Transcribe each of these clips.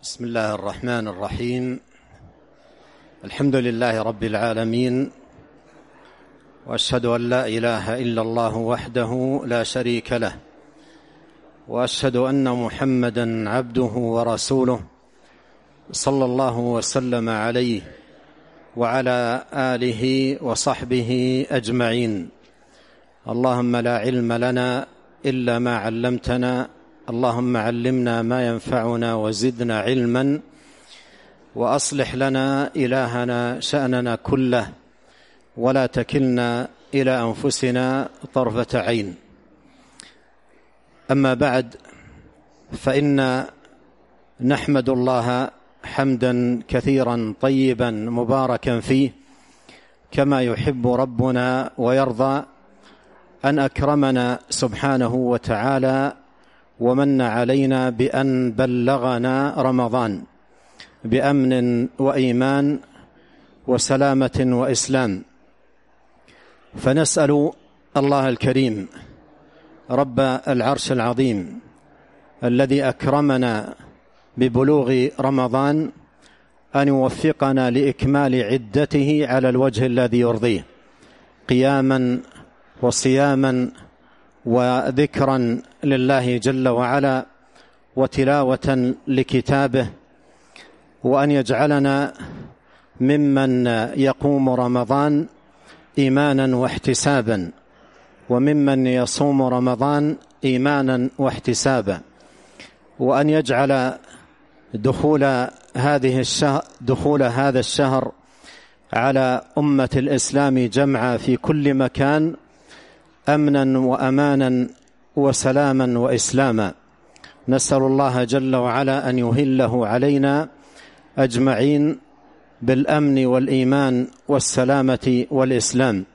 بسم الله الرحمن الرحيم. الحمد لله رب العالمين، وأشهد أن لا إله إلا الله وحده لا شريك له، وأشهد أن محمدا عبده ورسوله صلى الله وسلم عليه وعلى آله وصحبه أجمعين. اللهم لا علم لنا إلا ما علمتنا، اللهم علمنا ما ينفعنا وزدنا علما، وأصلح لنا إلهنا شأننا كله، ولا تكلنا إلى أنفسنا طرفة عين. أما بعد، فإن نحمد الله حمدا كثيرا طيبا مباركا فيه كما يحب ربنا ويرضى، أن أكرمنا سبحانه وتعالى ومن علينا بأن بلغنا رمضان بأمن وإيمان وسلامة وإسلام. فنسأل الله الكريم رب العرش العظيم الذي أكرمنا ببلوغ رمضان أن يوفقنا لإكمال عدته على الوجه الذي يرضيه، قياما وصياما وذكرا لله جل وعلا وتلاوة لكتابه، وأن يجعلنا ممن يقوم رمضان إيمانا واحتسابا، وممن يصوم رمضان إيمانا واحتسابا، وأن يجعل دخول هذا الشهر على أمة الإسلام جمعا في كل مكان أمنا وأمانا وسلاما وإسلاما. نسأل الله جل وعلا أن يهله علينا أجمعين بالأمن والإيمان والسلامة والإسلام،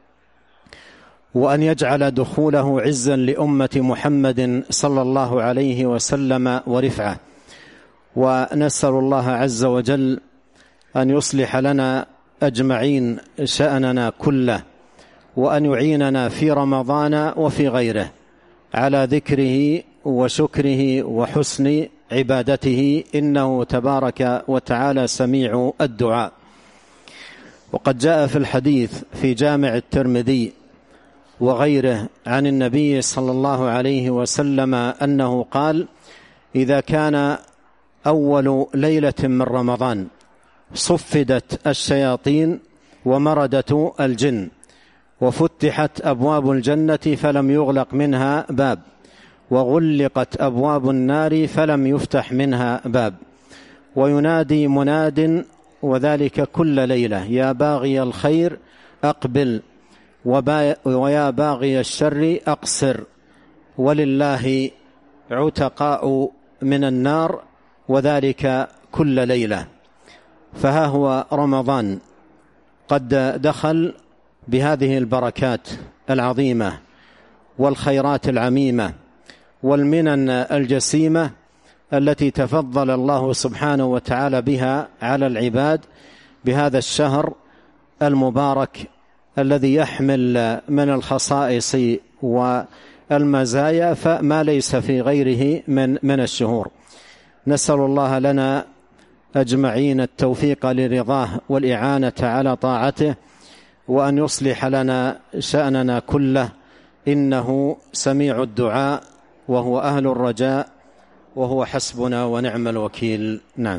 وأن يجعل دخوله عزا لأمة محمد صلى الله عليه وسلم ورفعه. ونسأل الله عز وجل أن يصلح لنا أجمعين شأننا كله، وأن يعيننا في رمضان وفي غيره على ذكره وشكره وحسن عبادته، إنه تبارك وتعالى سميع الدعاء. وقد جاء في الحديث في جامع الترمذي وغيره عن النبي صلى الله عليه وسلم أنه قال: إذا كان أول ليلة من رمضان صفدت الشياطين ومردت الجن، وفتحت أبواب الجنة فلم يغلق منها باب، وغلقت أبواب النار فلم يفتح منها باب، وينادي مناد وذلك كل ليلة: يا باغي الخير أقبل، ويا باغي الشر أقصر، ولله عتقاء من النار، وذلك كل ليلة. فها هو رمضان قد دخل بهذه البركات العظيمة والخيرات العميمة والمنن الجسيمة التي تفضل الله سبحانه وتعالى بها على العباد بهذا الشهر المبارك الذي يحمل من الخصائص والمزايا فما ليس في غيره من الشهور. نسأل الله لنا أجمعين التوفيق لرضاه والإعانة على طاعته، وأن يصلح لنا شأننا كله، إنه سميع الدعاء وهو أهل الرجاء وهو حسبنا ونعم الوكيل. نعم.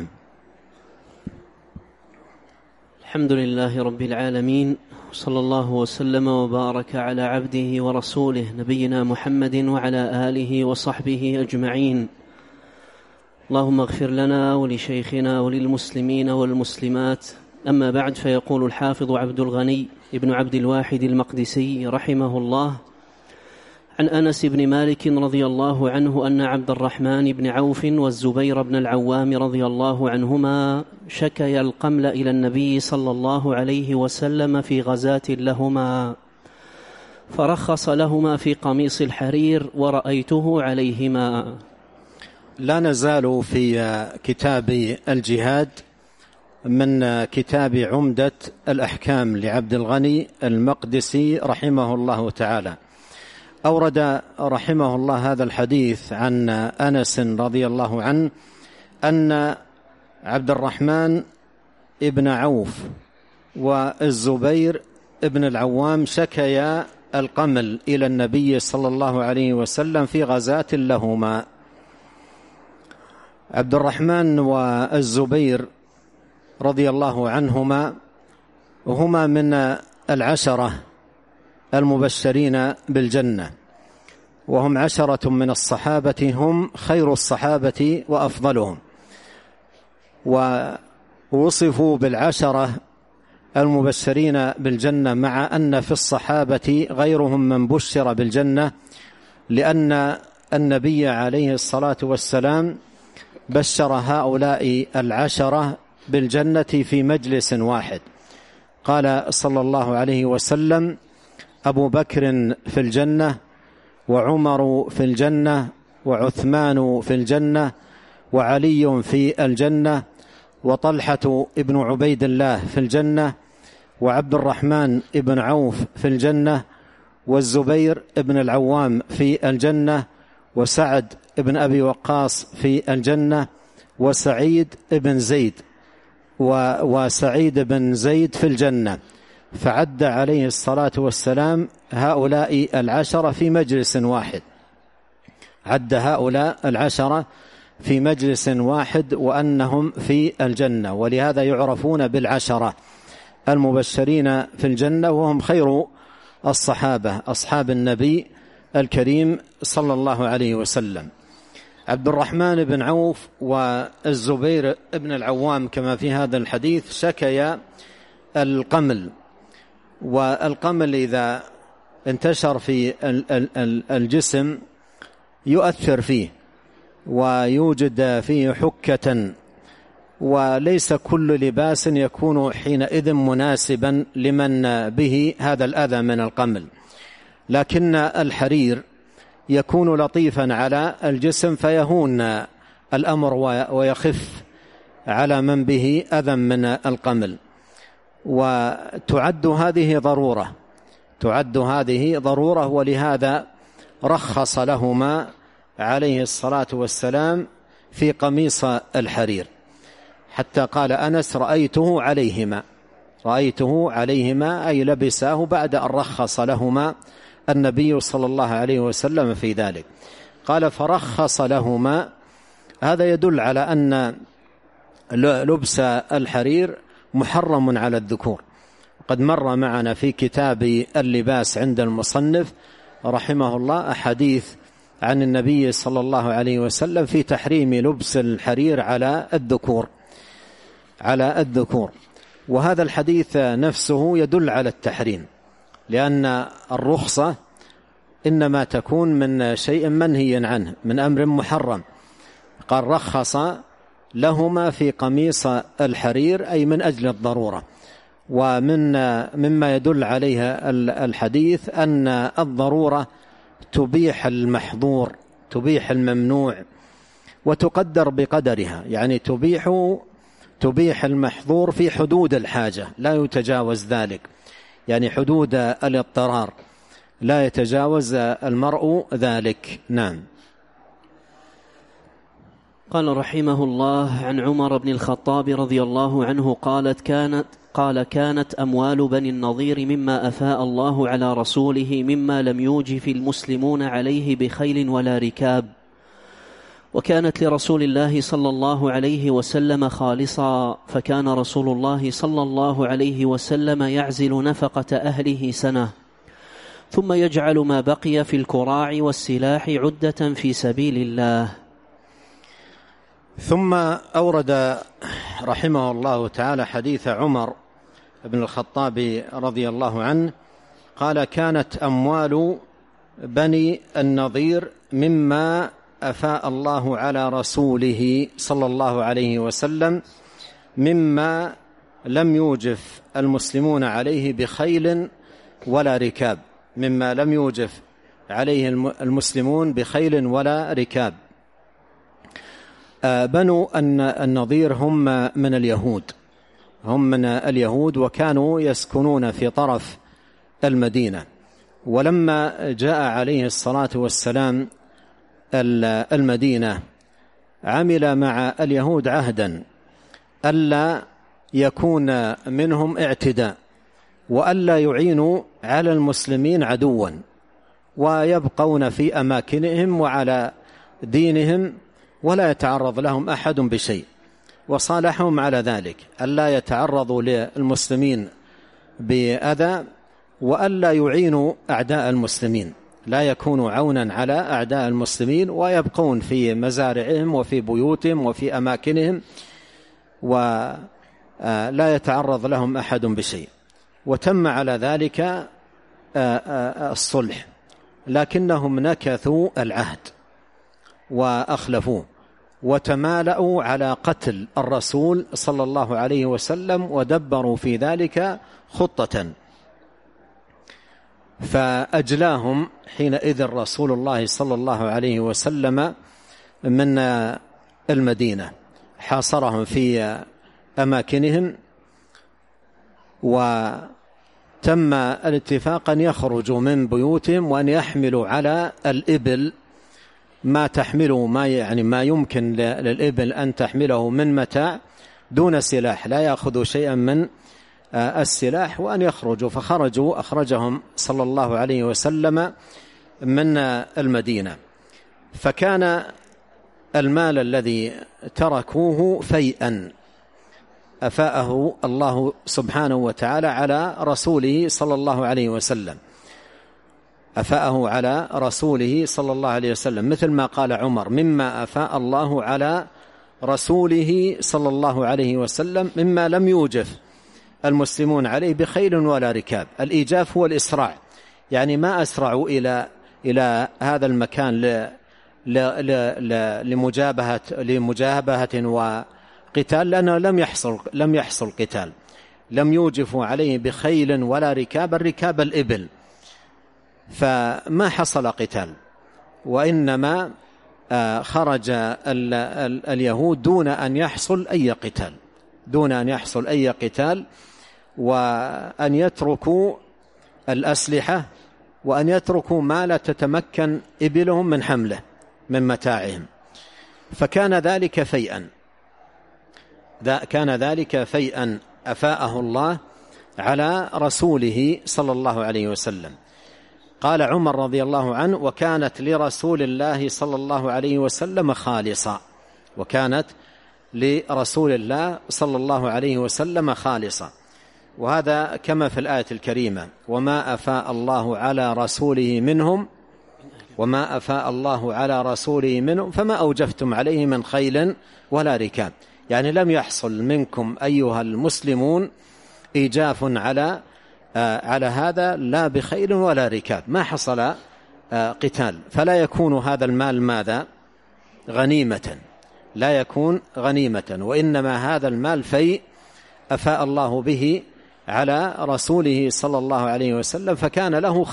الحمد لله رب العالمين، صلى الله وسلم وبارك على عبده ورسوله نبينا محمد وعلى آله وصحبه أجمعين. اللهم اغفر لنا ولشيخنا وللمسلمين والمسلمات. أما بعد، فيقول الحافظ عبد الغني ابن عبد الواحد المقدسي رحمه الله عن أنس بن مالك رضي الله عنه أن عبد الرحمن بن عوف والزبير بن العوام رضي الله عنهما شكيا القمل إلى النبي صلى الله عليه وسلم في غزاة لهما، فرخص لهما في قميص الحرير ورأيته عليهما. لا نزال في كتاب الجهاد من كتاب عمدة الأحكام لعبد الغني المقدسي رحمه الله تعالى. أورد رحمه الله هذا الحديث عن أنس رضي الله عنه أن عبد الرحمن ابن عوف والزبير ابن العوام شكيا القمل إلى النبي صلى الله عليه وسلم في غزاة لهما. عبد الرحمن والزبير رضي الله عنهما هما من العشرة المبشرين بالجنة، وهم عشرة من الصحابة هم خير الصحابة وأفضلهم، ووصفوا بالعشرة المبشرين بالجنة مع أن في الصحابة غيرهم من بشر بالجنة، لأن النبي عليه الصلاة والسلام بشر هؤلاء العشرة بالجنة في مجلس واحد. قال صلى الله عليه وسلم: أبو بكر في الجنة، وعمر في الجنة، وعثمان في الجنة، وعلي في الجنة، وطلحة ابن عبيد الله في الجنة، وعبد الرحمن ابن عوف في الجنة، والزبير ابن العوام في الجنة، وسعد ابن أبي وقاص في الجنة، وسعيد ابن زيد وسعيد بن زيد في الجنة. فعد عليه الصلاة والسلام هؤلاء العشرة في مجلس واحد، عد هؤلاء العشرة في مجلس واحد وأنهم في الجنة، ولهذا يعرفون بالعشرة المبشرين في الجنة، وهم خير الصحابة أصحاب النبي الكريم صلى الله عليه وسلم. عبد الرحمن بن عوف والزبير بن العوام كما في هذا الحديث شكيا القمل، والقمل إذا انتشر في الجسم يؤثر فيه ويوجد فيه حكة، وليس كل لباس يكون حينئذ مناسبا لمن به هذا الأذى من القمل، لكن الحرير يكون لطيفا على الجسم فيهون الأمر ويخف على من به أذى من القمل. وتعد هذه ضرورة، ولهذا رخص لهما عليه الصلاة والسلام في قميص الحرير، حتى قال أنس: رأيته عليهما أي لبساه بعد أن رخص لهما النبي صلى الله عليه وسلم في ذلك. قال: فرخص لهما. هذا يدل على أن لبس الحرير محرم على الذكور. قد مر معنا في كتاب اللباس عند المصنف رحمه الله أحاديث عن النبي صلى الله عليه وسلم في تحريم لبس الحرير على الذكور، وهذا الحديث نفسه يدل على التحريم، لأن الرخصة إنما تكون من شيء منهي عنه، من أمر محرم. قال: رخص لهما في قميص الحرير، أي من أجل الضرورة. مما يدل عليها الحديث أن الضرورة تبيح المحظور، تبيح الممنوع، وتقدر بقدرها، يعني تبيح المحظور في حدود الحاجة لا يتجاوز ذلك، يعني حدود الاضطرار لا يتجاوز المرء ذلك. نعم. قال رحمه الله: عن عمر بن الخطاب رضي الله عنه قال: كانت أموال بني النضير مما أفاء الله على رسوله مما لم يوجف المسلمون عليه بخيل ولا ركاب، وكانت لرسول الله صلى الله عليه وسلم خالصا، فكان رسول الله صلى الله عليه وسلم يعزل نفقة أهله سنة، ثم يجعل ما بقي في الكراع والسلاح عدة في سبيل الله. ثم أورد رحمه الله تعالى حديث عمر بن الخطاب رضي الله عنه قال: كانت أموال بني النضير مما أفاء الله على رسوله صلى الله عليه وسلم مما لم يوجف المسلمون عليه بخيل ولا ركاب، مما لم يوجف عليه المسلمون بخيل ولا ركاب. بنو النضير هم من اليهود، وكانوا يسكنون في طرف المدينة. ولما جاء عليه الصلاة والسلام المدينة عمل مع اليهود عهدا ألا يكون منهم اعتداء، وألا يعينوا على المسلمين عدوا، ويبقون في أماكنهم وعلى دينهم ولا يتعرض لهم أحد بشيء، وصالحهم على ذلك ألا يتعرضوا للمسلمين بأذى، وألا يعينوا أعداء المسلمين، لا يكونوا عونا على أعداء المسلمين، ويبقون في مزارعهم وفي بيوتهم وفي أماكنهم ولا يتعرض لهم أحد بشيء. وتم على ذلك الصلح، لكنهم نكثوا العهد وأخلفوه وتمالأوا على قتل الرسول صلى الله عليه وسلم، ودبروا في ذلك خطة، فأجلاهم حينئذ رسول الله صلى الله عليه وسلم من المدينة، حاصرهم في أماكنهم، وتم الاتفاق أن يخرجوا من بيوتهم وأن يحملوا على الإبل ما تحمله، ما يمكن للإبل أن تحمله من متاع دون سلاح، لا يأخذوا شيئا من السلاح، وأن يخرجوا. فخرجوا، أخرجهم صلى الله عليه وسلم من المدينة. فكان المال الذي تركوه فيئا أفاءه الله سبحانه وتعالى على رسوله صلى الله عليه وسلم، أفاءه على رسوله صلى الله عليه وسلم، مثل ما قال عمر: مما أفاء الله على رسوله صلى الله عليه وسلم مما لم يوجف المسلمون عليه بخيل ولا ركاب. الإيجاف هو الإسراع، يعني ما أسرعوا إلى هذا المكان لمجابهة وقتال، لأنه لم يحصل قتال، لم يوجفوا عليه بخيل ولا ركاب، الركاب الإبل، فما حصل قتال، وإنما خرج اليهود دون أن يحصل أي قتال، وأن يتركوا الأسلحة، وأن يتركوا ما لا تتمكن إبلهم من حمله من متاعهم. فكان ذلك فيئا أفاءه الله على رسوله صلى الله عليه وسلم. قال عمر رضي الله عنه: وكانت لرسول الله صلى الله عليه وسلم خالصة، وكانت لرسول الله صلى الله عليه وسلم خالصة. وهذا كما في الآية الكريمة: وما أفاء الله على رسوله منهم فما أوجفتم عليه من خيل ولا ركاب، يعني لم يحصل منكم أيها المسلمون إيجاف على هذا، لا بخيل ولا ركاب، ما حصل قتال، فلا يكون هذا المال ماذا؟ غنيمة، لا يكون غنيمة، وإنما هذا المال فيء أفاء الله به على رسوله صلى الله عليه وسلم، فكان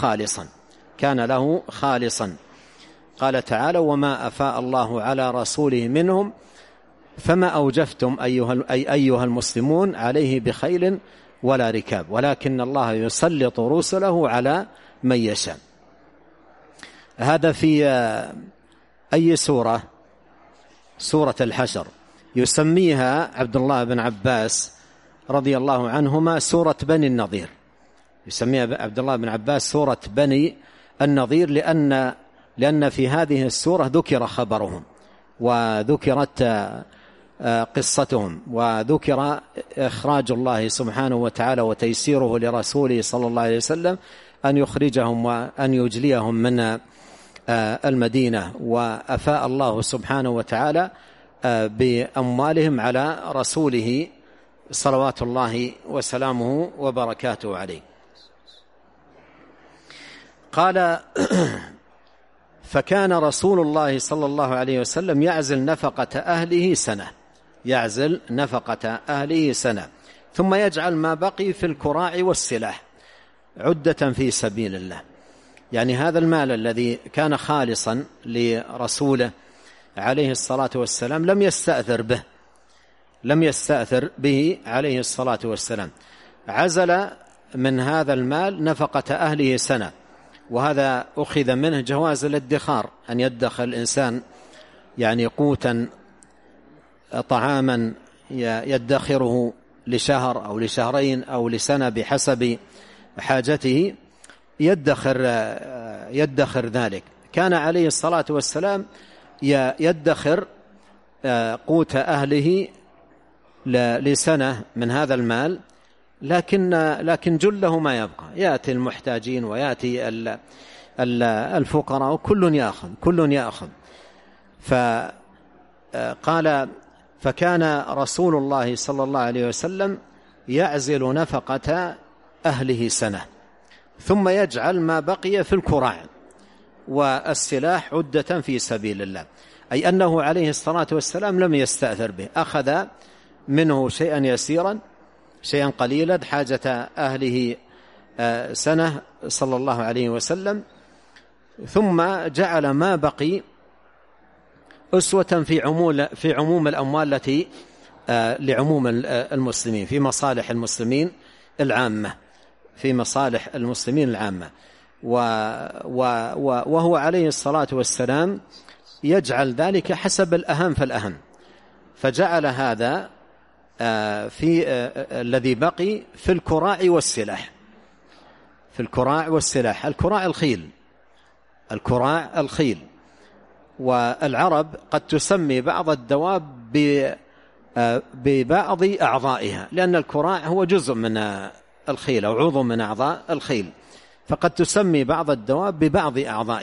له خالصا. قال تعالى: وما أفاء الله على رسوله منهم فما أوجفتم أيها المسلمون عليه بخيل ولا ركاب، ولكن الله يسلط رسله على من يشاء. هذا في أي سورة؟ سورة الحشر، يسميها عبد الله بن عباس رضي الله عنهما سورة بني النضير، يسميها عبد الله بن عباس سورة بني النضير، لأن في هذه السورة ذكر خبرهم، وذكرت قصتهم، وذكر إخراج الله سبحانه وتعالى وتيسيره لرسوله صلى الله عليه وسلم أن يخرجهم وأن يجليهم من المدينة، وأفاء الله سبحانه وتعالى بأموالهم على رسوله صلوات الله وسلامه وبركاته عليه. قال: فكان رسول الله صلى الله عليه وسلم يعزل نفقة أهله سنة، ثم يجعل ما بقي في الكراع والسلاح عدة في سبيل الله. يعني هذا المال الذي كان خالصا لرسوله عليه الصلاة والسلام لم يستأثر به عليه الصلاة والسلام، عزل من هذا المال نفقة أهله سنة. وهذا أخذ منه جواز الادخار، أن يدخر الإنسان يعني قوتا طعاما يدخره لشهر أو لشهرين أو لسنة بحسب حاجته يدخر ذلك. كان عليه الصلاة والسلام يدخر قوت أهله لسنة من هذا المال، لكن جله ما يبقى، يأتي المحتاجين ويأتي الفقراء، كل يأخذ. فقال: فكان رسول الله صلى الله عليه وسلم يعزل نفقة أهله سنة، ثم يجعل ما بقي في الكراع والسلاح عدة في سبيل الله، أي أنه عليه الصلاة والسلام لم يستأثر به، أخذ منه شيئا يسيرا، شيئا قليلا، حاجة أهله سنة صلى الله عليه وسلم، ثم جعل ما بقي أسوة في عموم الأموال التي لعموم المسلمين، في مصالح المسلمين العامة، وهو عليه الصلاة والسلام يجعل ذلك حسب الأهم فالأهم، فجعل هذا في الذي بقي في الكراع والسلاح. الكراع الخيل. والعرب قد تسمي بعض الدواب ببعض أعضائها، لأن الكراع هو جزء من الخيل أو عضو من أعضاء الخيل، فقد تسمي بعض الدواب ببعض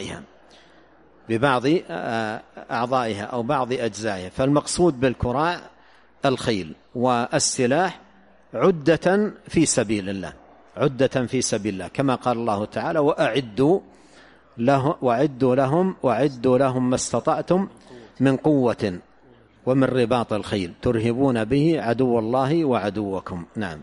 أعضائها أو بعض أجزائها. فالمقصود بالكراع الخيل، والسلاح عدة في سبيل الله، كما قال الله تعالى: وأعدوا لهم ما استطعتم من قوة ومن رباط الخيل ترهبون به عدو الله وعدوكم. نعم.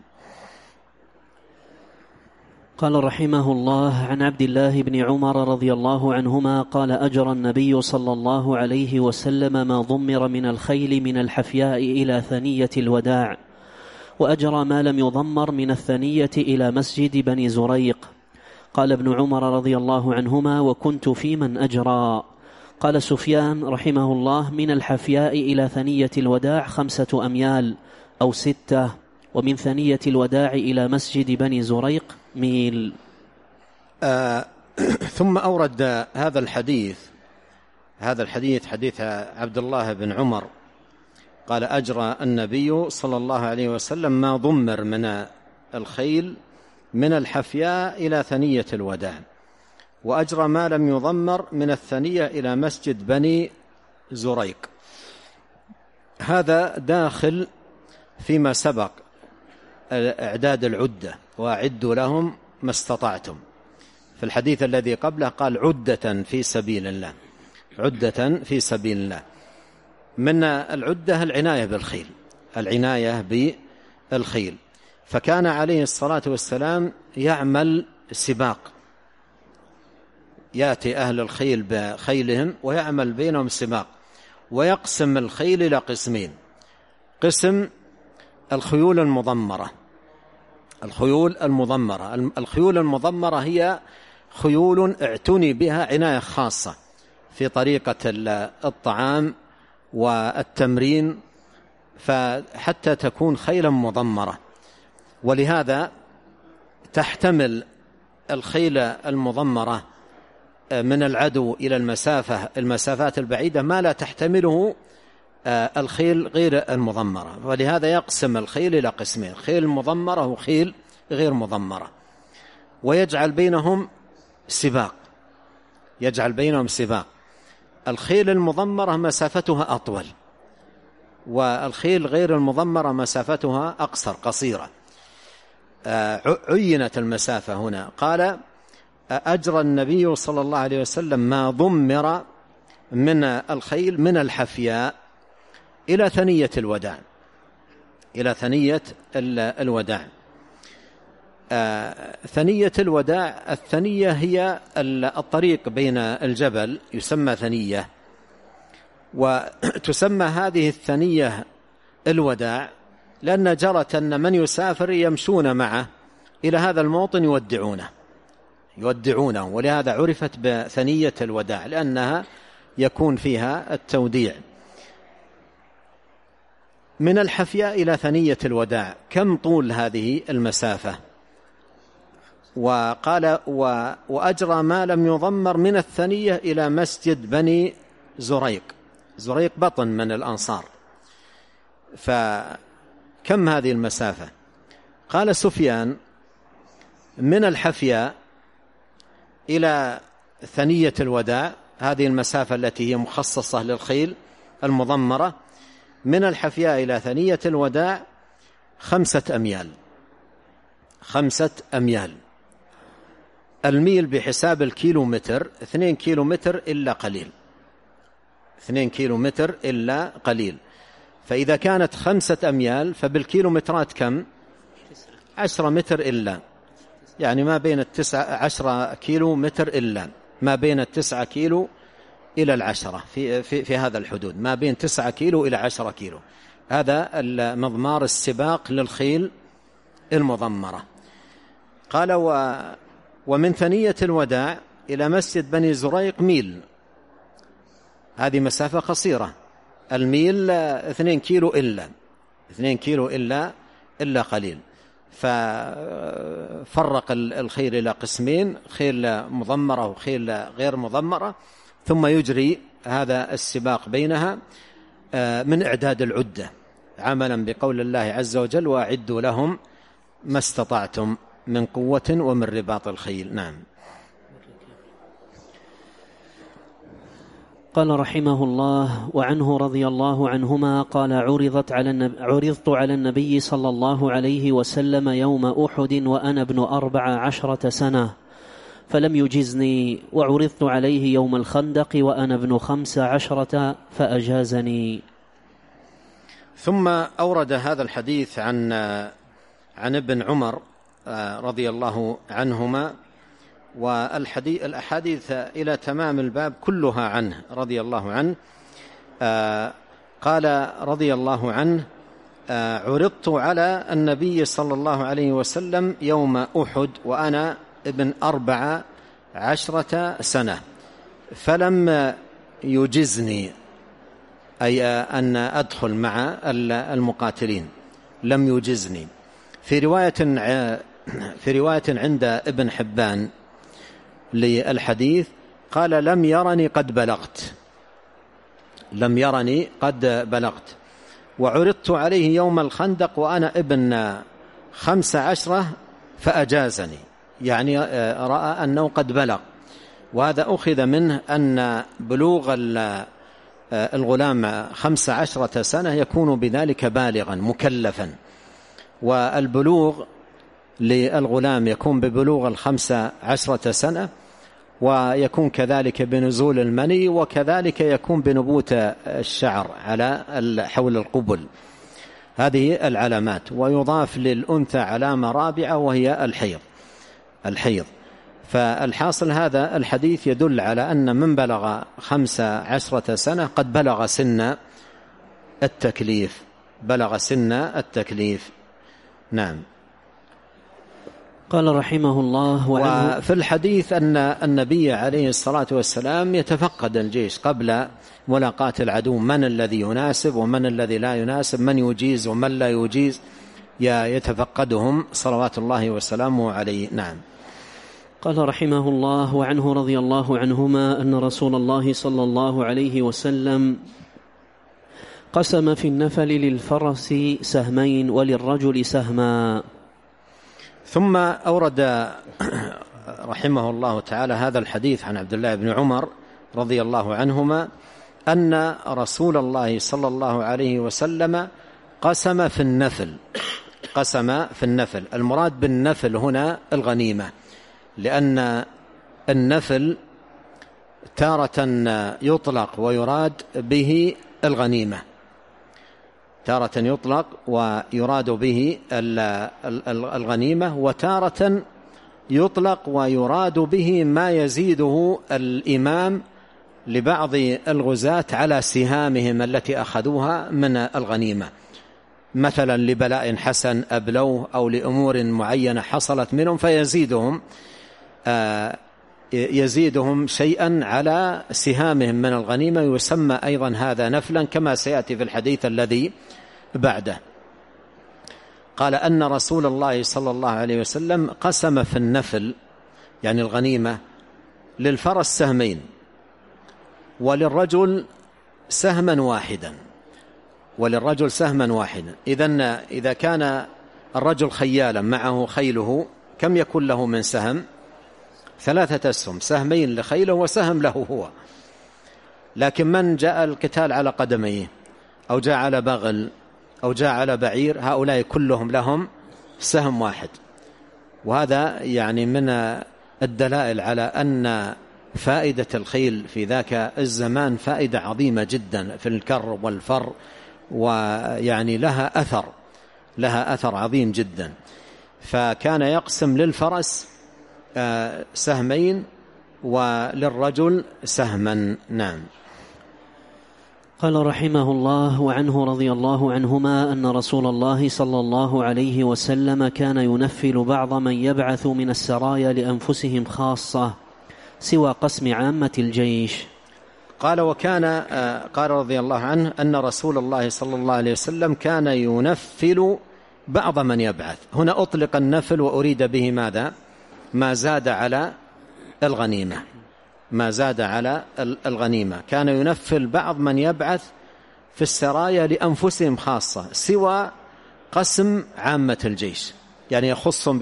قال رحمه الله: عن عبد الله بن عمر رضي الله عنهما قال: أجرى النبي صلى الله عليه وسلم ما ضمر من الخيل من الحفياء إلى ثنية الوداع، وأجرى ما لم يضمر من الثنية إلى مسجد بني زريق. قال ابن عمر رضي الله عنهما: وكنت في من أجرى. قال سفيان رحمه الله: من الحفياء إلى ثنية الوداع 5 أميال أو 6، ومن ثنية الوداع إلى مسجد بني زريق ميل. ثم أورد هذا الحديث حديث عبد الله بن عمر قال: أجرى النبي صلى الله عليه وسلم ما ضمر من الخيل من الحفياء إلى ثنية الوداع، وأجرى ما لم يضمر من الثنية إلى مسجد بني زريق. هذا داخل فيما سبق إعداد العدة، وأعدوا لهم ما استطعتم. في الحديث الذي قبله قال: عدة في سبيل الله. من العدة العناية بالخيل. فكان عليه الصلاة والسلام يعمل سباق، يأتي أهل الخيل بخيلهم ويعمل بينهم سباق، ويقسم الخيل إلى قسمين: قسم الخيول المضمرة هي خيول اعتني بها عناية خاصة في طريقة الطعام والتمرين، فحتى تكون خيلا مضمرة. ولهذا تحتمل الخيل المضمرة من العدو إلى المسافات البعيدة ما لا تحتمله الخيل غير المضمرة. ولهذا يقسم الخيل إلى قسمين: خيل مضمرة وخيل غير مضمرة، ويجعل بينهم سباق. الخيل المضمرة مسافتها أطول، والخيل غير المضمرة مسافتها قصيرة. عينت المسافة هنا. قال: أجرى النبي صلى الله عليه وسلم ما ضمر من الخيل من الحفياء إلى ثنية الوداع. ثنية الوداع، الثنية هي الطريق بين الجبل، يسمى ثنية، وتسمى هذه الثنية الوداع لأن جرت أن من يسافر يمشون معه إلى هذا الموطن يودعونه، ولهذا عرفت بثنية الوداع، لأنها يكون فيها التوديع. من الحفياء إلى ثنية الوداع كم طول هذه المسافة؟ وقال وأجرى ما لم يضمر من الثنية إلى مسجد بني زريق. زريق بطن من الأنصار، فكم هذه المسافة؟ قال سفيان من الحفياء إلى ثنية الوداع، هذه المسافة التي هي مخصصة للخيل المضمرة، من الحفياء إلى ثنية الوداع 5 أميال. 5 أميال. الميل بحساب الكيلومتر 2 كيلومتر إلا قليل، 2 كيلومتر إلا قليل. فإذا كانت 5 أميال فبالكيلومترات كم؟ 10 متر إلا، يعني ما بين 10 كيلو متر إلا، ما بين 9 كيلو إلى 10 في هذا الحدود، ما بين 9 كيلو إلى 10 كيلو. هذا المضمار السباق للخيل المضمرة. قال ومن ثنية الوداع إلى مسجد بني زريق ميل، هذه مسافة قصيرة. الميل 2 كيلو إلا، 2 كيلو إلا قليل. ففرق الخيل إلى قسمين، خيل مضمرة وخيل غير مضمرة، ثم يجري هذا السباق بينها من إعداد العدة، عملا بقول الله عز وجل وأعدوا لهم ما استطعتم من قوة ومن رباط الخيل. نعم. قال رحمه الله: وعنه رضي الله عنهما قال: عرضت على النبي صلى الله عليه وسلم يوم أحد وأنا ابن 14 سنة فلم يجزني، وعرضت عليه يوم الخندق وأنا ابن 15 فأجازني. ثم أورد هذا الحديث عن ابن عمر رضي الله عنهما، والأحاديث إلى تمام الباب كلها عنه رضي الله عنه. قال رضي الله عنه: عرضت على النبي صلى الله عليه وسلم يوم أحد وأنا ابن 14 سنة فلم يجزني، أي أن أدخل مع المقاتلين، لم يجزني. في رواية عند ابن حبان للحديث قال: لم يرني قد بلغت، لم يرني قد بلغت. وعرضت عليه يوم الخندق وأنا ابن 15 فأجازني، يعني رأى أنه قد بلغ. وهذا أخذ منه أن بلوغ الغلام 15 سنة يكون بذلك بالغا مكلفا، والبلوغ للغلام يكون ببلوغ 15 سنة، ويكون كذلك بنزول المني، وكذلك يكون بنبوت الشعر على حول القبل. هذه العلامات. ويضاف للأنثى علامة رابعة وهي الحيض. فالحاصل هذا الحديث يدل على أن من بلغ 15 سنة قد بلغ سن التكليف، بلغ سن التكليف. نعم. قال رحمه الله: وفي الحديث أن النبي عليه الصلاة والسلام يتفقد الجيش قبل ملاقاة العدو، من الذي يناسب ومن الذي لا يناسب، من يجيز ومن لا يجيز، يتفقدهم صلوات الله وسلامه عليه. نعم. قال رحمه الله: وعنه رضي الله عنهما أن رسول الله صلى الله عليه وسلم قسم في النفل للفرس سهمين وللرجل سهما. ثم أورد رحمه الله تعالى هذا الحديث عن عبد الله بن عمر رضي الله عنهما أن رسول الله صلى الله عليه وسلم قسم في النفل. قسم في النفل، المراد بالنفل هنا الغنيمة، لأن النفل تارة يطلق ويراد به الغنيمة، تارة يطلق ويراد به الغنيمة، وتارة يطلق ويراد به ما يزيده الإمام لبعض الغزاة على سهامهم التي أخذوها من الغنيمة، مثلا لبلاء حسن أبلوه أو لأمور معينة حصلت منهم يزيدهم شيئا على سهامهم من الغنيمة، يسمى أيضا هذا نفلا، كما سيأتي في الحديث بعده. قال أن رسول الله صلى الله عليه وسلم قسم في النفل يعني الغنيمة للفرس سهمين وللرجل سهما واحدا. إذا كان الرجل خيالا معه خيله كم يكون له من سهم؟ 3 أسهم، سهمين لخيله وسهم له هو. لكن من جاء القتال على قدميه أو جاء على بغل أو جاء على بعير هؤلاء كلهم لهم سهم واحد. وهذا يعني من الدلائل على أن فائدة الخيل في ذاك الزمان فائدة عظيمة جدا في الكر والفر، ويعني لها أثر عظيم جدا. فكان يقسم للفرس سهمين وللرجل سهما. نعم. قال رحمه الله: وعنه رضي الله عنهما أن رسول الله صلى الله عليه وسلم كان ينفل بعض من يبعث من السرايا لأنفسهم خاصة سوى قسم عامة الجيش. قال قال رضي الله عنه أن رسول الله صلى الله عليه وسلم كان ينفل بعض من يبعث. هنا أطلق النفل وأريد به ماذا؟ ما زاد على الغنيمة. كان ينفل بعض من يبعث في السرايا لأنفسهم خاصة سوى قسم عامة الجيش، يعني يخصهم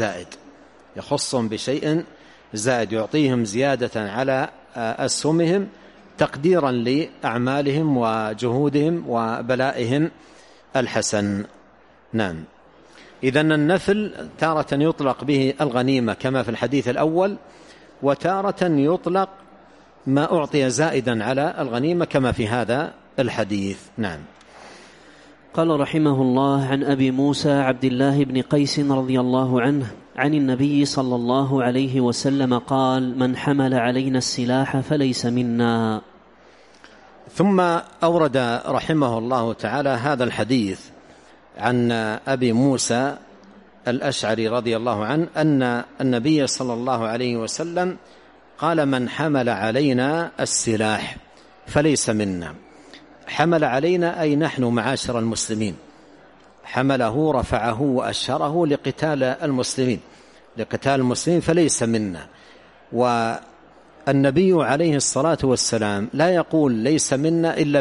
بشيء زائد يعطيهم زيادة على أسهمهم تقديرا لأعمالهم وجهودهم وبلائهم الحسن. نعم. إذن النفل تارة يطلق به الغنيمة كما في الحديث الأول، وتارة يطلق ما أعطي زائدا على الغنيمة كما في هذا الحديث. نعم. قال رحمه الله: عن أبي موسى عبد الله بن قيس رضي الله عنه عن النبي صلى الله عليه وسلم قال: من حمل علينا السلاح فليس منا. ثم أورد رحمه الله تعالى هذا الحديث عن أبي موسى الأشعري رضي الله عنه أن النبي صلى الله عليه وسلم قال: من حمل علينا السلاح فليس منا. حمل علينا أي نحن معاشر المسلمين، حمله رفعه وأشهره لقتال المسلمين فليس منا. والنبي عليه الصلاة والسلام لا يقول ليس منا إلا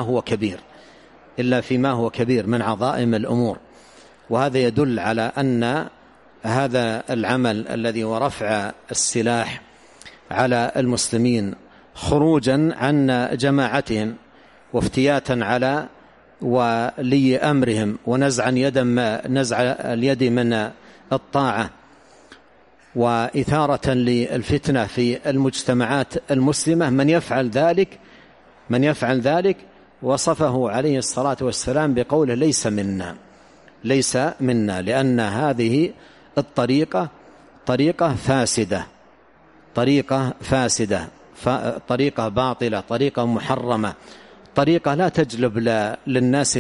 فيما هو كبير من عظائم الأمور. وهذا يدل على أن هذا العمل الذي هو رفع السلاح على المسلمين خروجا عن جماعتهم وافتياتا على ولي أمرهم ونزع اليد من الطاعة وإثارة للفتنة في المجتمعات المسلمة، من يفعل ذلك وصفه عليه الصلاة والسلام بقوله ليس منا، لأن هذه الطريقة طريقة باطلة، طريقة محرمة، طريقة لا تجلب للناس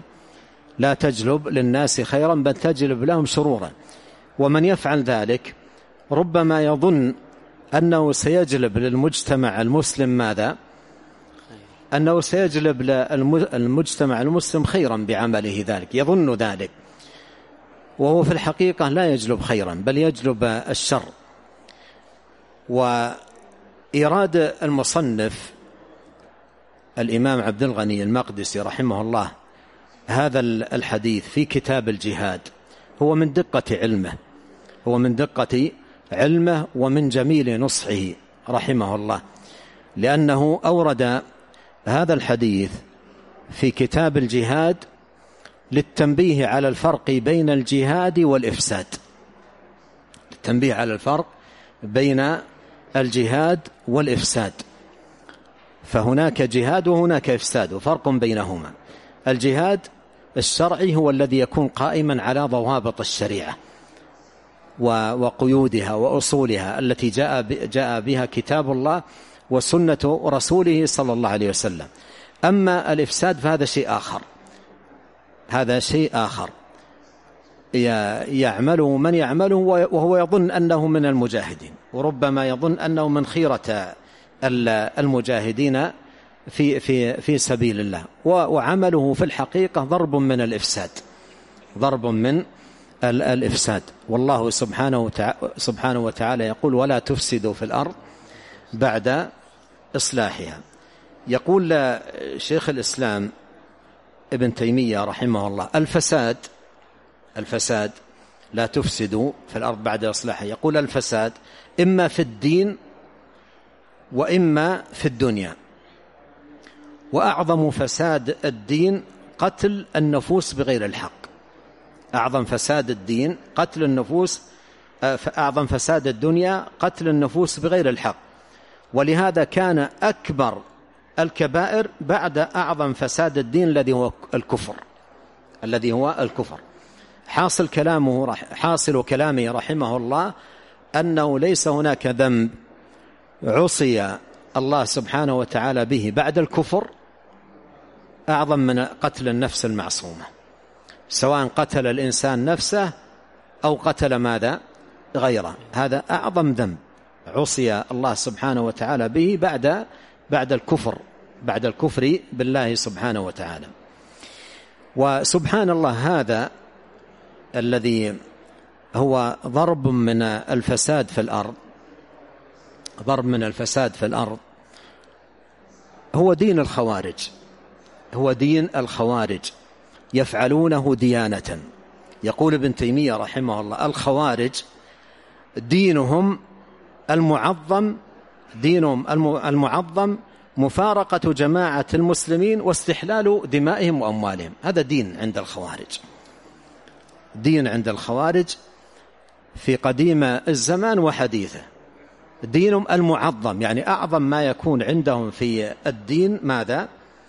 خيرا بل تجلب لهم شرورا. ومن يفعل ذلك ربما يظن أنه سيجلب للمجتمع المسلم ماذا؟ أنه سيجلب للمجتمع المسلم خيرا بعمله ذلك، يظن ذلك، وهو في الحقيقة لا يجلب خيرا بل يجلب الشر. وإراد المصنف الإمام عبد الغني المقدسي رحمه الله هذا الحديث في كتاب الجهاد هو من دقة علمه ومن جميل نصحه رحمه الله، لأنه أورد هذا الحديث في كتاب الجهاد للتنبيه على الفرق بين الجهاد والإفساد، فهناك جهاد وهناك إفساد وفرق بينهما. الجهاد الشرعي هو الذي يكون قائما على ضوابط الشريعة وقيودها وأصولها التي جاء بها كتاب الله وسنة رسوله صلى الله عليه وسلم. أما الإفساد فهذا شيء آخر يعمله من يعمله وهو يظن أنه من المجاهدين، وربما يظن أنه من خيرة المجاهدين في سبيل الله، وعمله في الحقيقة ضرب من الإفساد، ضرب من الإفساد. والله سبحانه وتعالى يقول: ولا تفسدوا في الأرض بعد إصلاحها. يقول شيخ الإسلام ابن تيمية رحمه الله: الفساد لا تفسدوا في الأرض بعد إصلاحها. يقول: الفساد إما في الدين وإما في الدنيا، وأعظم فساد الدين قتل النفوس بغير الحق. أعظم فساد الدين قتل النفوس، أعظم فساد الدنيا قتل النفوس بغير الحق. ولهذا كان أكبر الكبائر بعد أعظم فساد الدين الذي هو الكفر. حاصل كلامه رحمه الله أنه ليس هناك ذنب عصي الله سبحانه وتعالى به بعد الكفر أعظم من قتل النفس المعصومة، سواء قتل الإنسان نفسه أو قتل ماذا؟ غيره. هذا أعظم ذنب عصي الله سبحانه وتعالى به بعد الكفر بالله سبحانه وتعالى. وسبحان الله، هذا الذي هو ضرب من الفساد في الأرض هو دين الخوارج، يفعلونه ديانة. يقول ابن تيمية رحمه الله: الخوارج دينهم المعظم مفارقة جماعة المسلمين واستحلال دمائهم وأموالهم. هذا دين عند الخوارج في قديم الزمان وحديثه. دينهم المعظم، يعني أعظم ما يكون عندهم في الدين ماذا؟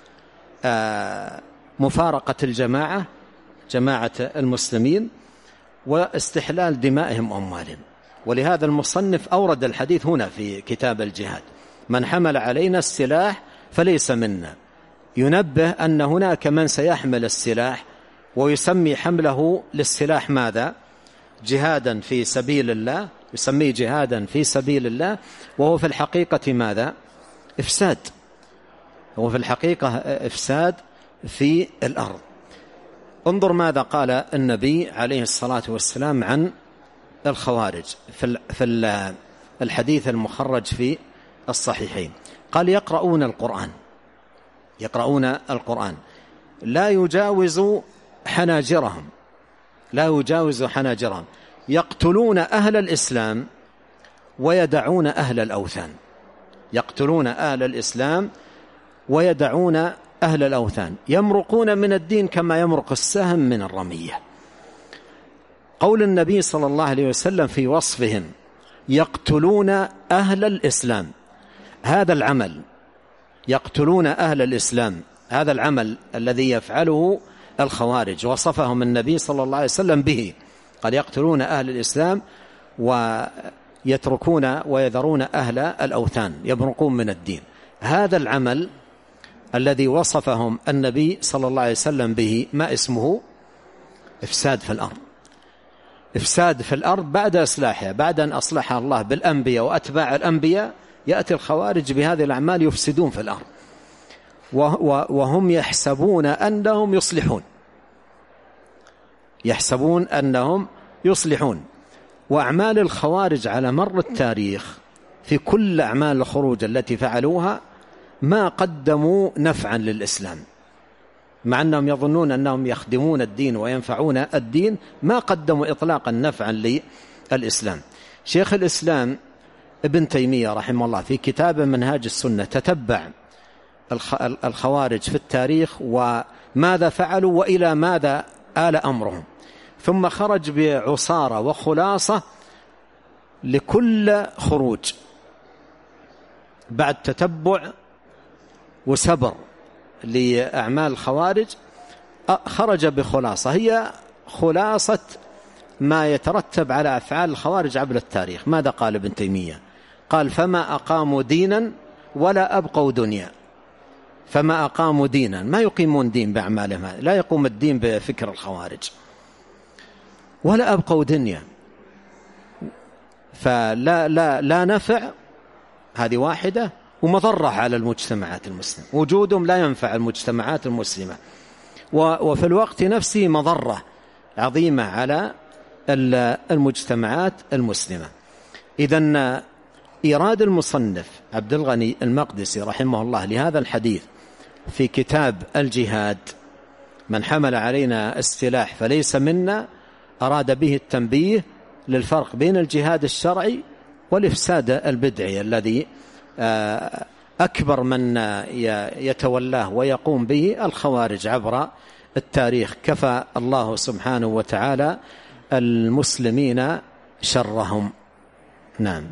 مفارقة جماعة المسلمين واستحلال دمائهم وأموالهم. ولهذا المصنف أورد الحديث هنا في كتاب الجهاد: من حمل علينا السلاح فليس منا. ينبه أن هناك من سيحمل السلاح ويسمي حمله للسلاح ماذا؟ جهادا في سبيل الله، يسميه جهادا في سبيل الله، وهو في الحقيقة ماذا؟ إفساد. هو في الحقيقة إفساد في الأرض. انظر ماذا قال النبي عليه الصلاة والسلام عن الخوارج في الحديث المخرج في الصحيحين. قال: يقرؤون القرآن لا يجاوز حناجرهم، يقتلون أهل الإسلام ويدعون أهل الأوثان، يمرقون من الدين كما يمرق السهم من الرمية. قول النبي صلى الله عليه وسلم في وصفهم: يقتلون أهل الإسلام، هذا العمل، يقتلون أهل الإسلام، هذا العمل الذي يفعله الخوارج وصفهم النبي صلى الله عليه وسلم به. قد يقتلون أهل الإسلام ويتركون ويذرون أهل الأوثان، يمرقون من الدين. هذا العمل الذي وصفهم النبي صلى الله عليه وسلم به ما اسمه؟ إفساد في الأرض بعد إصلاحها. بعد أن أصلحها الله بالأنبياء وأتباع الأنبياء، يأتي الخوارج بهذه الأعمال يفسدون في الأرض، وهم يحسبون أنهم يصلحون. وأعمال الخوارج على مر التاريخ في كل أعمال الخروج التي فعلوها ما قدموا نفعا للإسلام، مع أنهم يظنون أنهم يخدمون الدين وينفعون الدين، ما قدموا إطلاقا نفعا للإسلام. شيخ الإسلام ابن تيمية رحمه الله في كتاب منهاج السنة تتبع الخوارج في التاريخ وماذا فعلوا وإلى ماذا آل أمرهم، ثم خرج بعصارة وخلاصة لكل خروج بعد تتبع وسبر لأعمال الخوارج. خرج بخلاصة هي خلاصة ما يترتب على أفعال الخوارج عبر التاريخ. ماذا قال ابن تيمية؟ قال: فما أقاموا دينا ولا أبقوا دنيا. فما أقاموا دينا، ما يقيمون دين بأعمالهم، لا يقوم الدين بفكر الخوارج، ولا أبقوا دنيا، فلا نفع، هذه واحدة، ومضرة على المجتمعات المسلمة، وجودهم لا ينفع المجتمعات المسلمة، وفي الوقت نفسه مضرة عظيمة على المجتمعات المسلمة. إذن إيراد المصنف عبد الغني المقدسي رحمه الله لهذا الحديث في كتاب الجهاد، من حمل علينا السلاح فليس منا، أراد به التنبيه للفرق بين الجهاد الشرعي والإفساد البدعي الذي أكبر من يتولاه ويقوم به الخوارج عبر التاريخ، كفى الله سبحانه وتعالى المسلمين شرهم. نعم.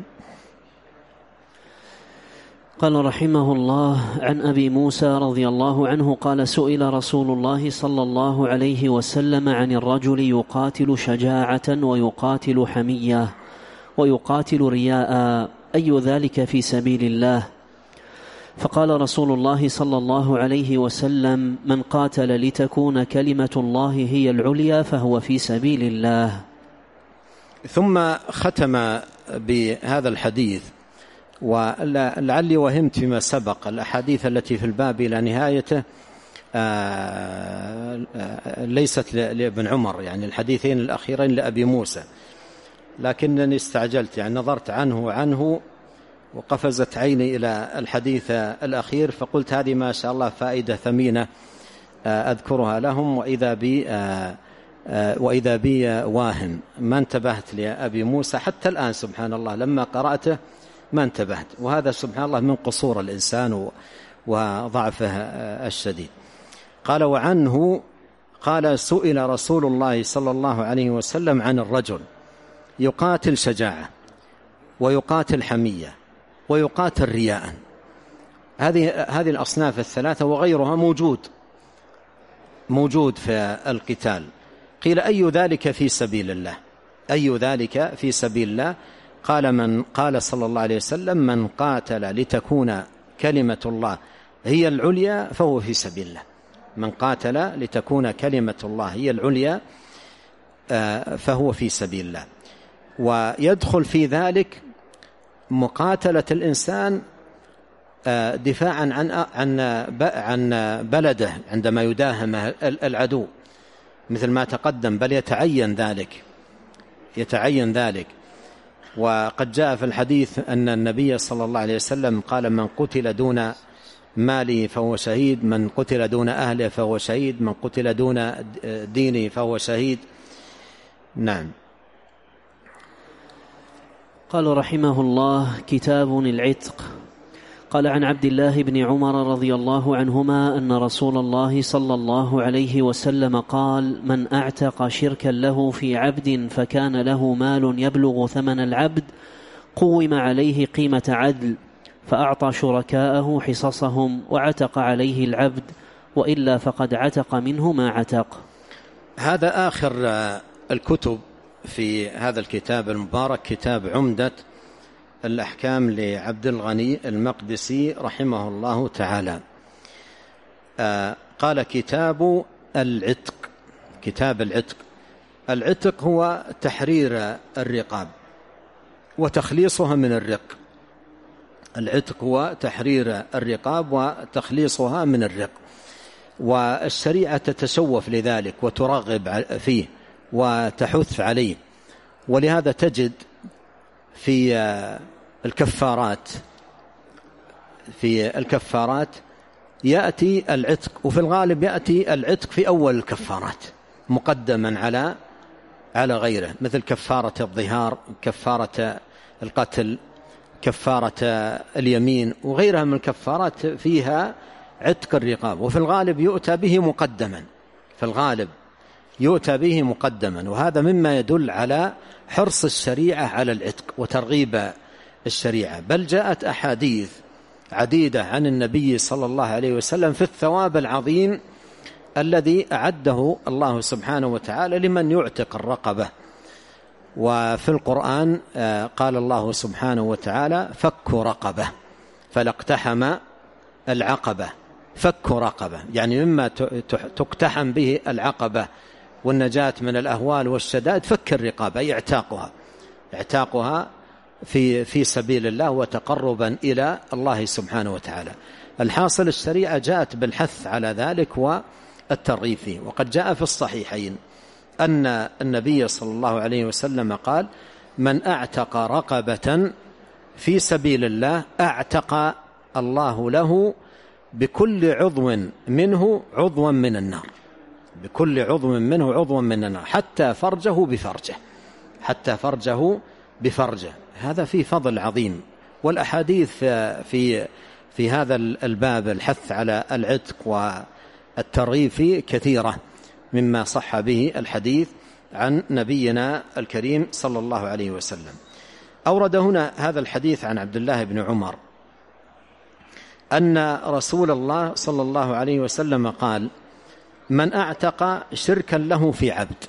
قال رحمه الله: عن أبي موسى رضي الله عنه قال: سئل رسول الله صلى الله عليه وسلم عن الرجل يقاتل شجاعة ويقاتل حمية ويقاتل رياء، أي ذلك في سبيل الله؟ فقال رسول الله صلى الله عليه وسلم: من قاتل لتكون كلمة الله هي العليا فهو في سبيل الله. ثم ختم بهذا الحديث، ولعلي وهمت فيما سبق الأحاديث التي في الباب إلى نهايته ليست لابن عمر، يعني الحديثين الأخيرين لأبي موسى، لكنني استعجلت، يعني نظرت عنه وقفزت عيني إلى الحديث الأخير، فقلت هذه ما شاء الله فائدة ثمينة أذكرها لهم، وإذا بي واهم، ما انتبهت لأبي موسى حتى الآن سبحان الله، لما قرأته ما انتبهت، وهذا سبحان الله من قصور الإنسان وضعفه الشديد. قال: وعنه قال: سئل رسول الله صلى الله عليه وسلم عن الرجل يقاتل شجاعة ويقاتل حمية ويقاتل رياء. هذه الأصناف الثلاثة وغيرها موجود في القتال. قيل: أي ذلك في سبيل الله؟ أي ذلك في سبيل الله؟ قال صلى الله عليه وسلم: من قاتل لتكون كلمة الله هي العليا فهو في سبيل الله. من قاتل لتكون كلمة الله هي العليا فهو في سبيل الله. ويدخل في ذلك مقاتلة الإنسان دفاعا عن بلده عندما يداهم العدو، مثل ما تقدم، بل يتعين ذلك. وقد جاء في الحديث أن النبي صلى الله عليه وسلم قال: من قتل دون ماله فهو شهيد، من قتل دون أهله فهو شهيد، من قتل دون دينه فهو شهيد. نعم. قال رحمه الله: كتاب العتق. قال: عن عبد الله بن عمر رضي الله عنهما أن رسول الله صلى الله عليه وسلم قال: من أعتق شركا له في عبد فكان له مال يبلغ ثمن العبد قوم عليه قيمة عدل، فأعطى شركاءه حصصهم وعتق عليه العبد، وإلا فقد عتق منه ما عتق. هذا آخر الكتب في هذا الكتاب المبارك، كتاب عمدة الأحكام لعبد الغني المقدسي رحمه الله تعالى. قال: كتاب العتق. كتاب العتق. العتق هو تحرير الرقاب وتخليصها من الرق. العتق هو تحرير الرقاب وتخليصها من الرق، والشريعة تتشوف لذلك وترغب فيه وتحث عليه. ولهذا تجد في الكفارات يأتي العتق، وفي الغالب يأتي العتق في أول الكفارات مقدما على غيره، مثل كفارة الظهار، كفارة القتل، كفارة اليمين، وغيرها من الكفارات فيها عتق الرقاب، وفي الغالب يؤتى به مقدما. وهذا مما يدل على حرص الشريعة على العتق وترغيب الشريعة. بل جاءت أحاديث عديدة عن النبي صلى الله عليه وسلم في الثواب العظيم الذي أعده الله سبحانه وتعالى لمن يعتق الرقبة. وفي القرآن قال الله سبحانه وتعالى: فك رقبة، فلاقتحم العقبة. فك رقبة يعني مما تقتحم به العقبة والنجاة من الأهوال والشدائد، فك الرقاب أي اعتاقها في سبيل الله وتقربا إلى الله سبحانه وتعالى. الحاصل الشريعة جاءت بالحث على ذلك والترغيب فيه. وقد جاء في الصحيحين أن النبي صلى الله عليه وسلم قال: من أعتق رقبة في سبيل الله أعتق الله له بكل عضو منه عضوا من النار، بكل عضو منه عضوا من النار، حتى فرجه بفرجه، حتى فرجه بفرجه. هذا فيه فضل عظيم. والأحاديث في هذا الباب الحث على العتق والترغيب فيه كثيرة، مما صح به الحديث عن نبينا الكريم صلى الله عليه وسلم. أورد هنا هذا الحديث عن عبد الله بن عمر أن رسول الله صلى الله عليه وسلم قال: من أعتق شركا له في عبد،